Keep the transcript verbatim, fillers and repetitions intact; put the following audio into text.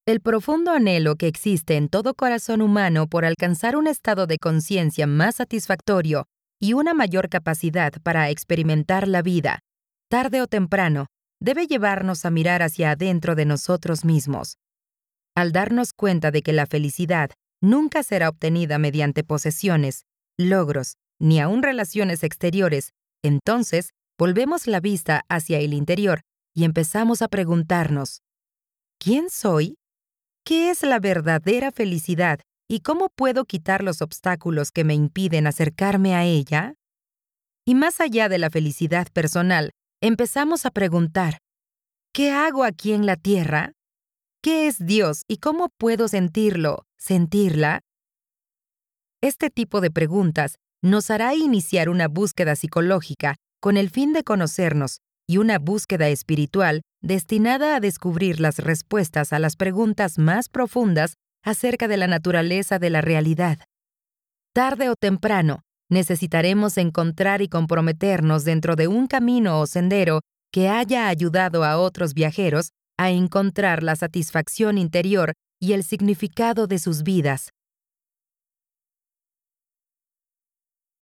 El profundo anhelo que existe en todo corazón humano por alcanzar un estado de conciencia más satisfactorio y una mayor capacidad para experimentar la vida, tarde o temprano, debe llevarnos a mirar hacia adentro de nosotros mismos. Al darnos cuenta de que la felicidad nunca será obtenida mediante posesiones, logros, ni aun relaciones exteriores, entonces volvemos la vista hacia el interior y empezamos a preguntarnos: ¿quién soy? ¿Qué es la verdadera felicidad y cómo puedo quitar los obstáculos que me impiden acercarme a ella? Y más allá de la felicidad personal, empezamos a preguntar: ¿qué hago aquí en la tierra? ¿Qué es Dios y cómo puedo sentirlo, sentirla? Este tipo de preguntas nos hará iniciar una búsqueda psicológica con el fin de conocernos y una búsqueda espiritual destinada a descubrir las respuestas a las preguntas más profundas acerca de la naturaleza de la realidad. Tarde o temprano, necesitaremos encontrar y comprometernos dentro de un camino o sendero que haya ayudado a otros viajeros a encontrar la satisfacción interior y el significado de sus vidas.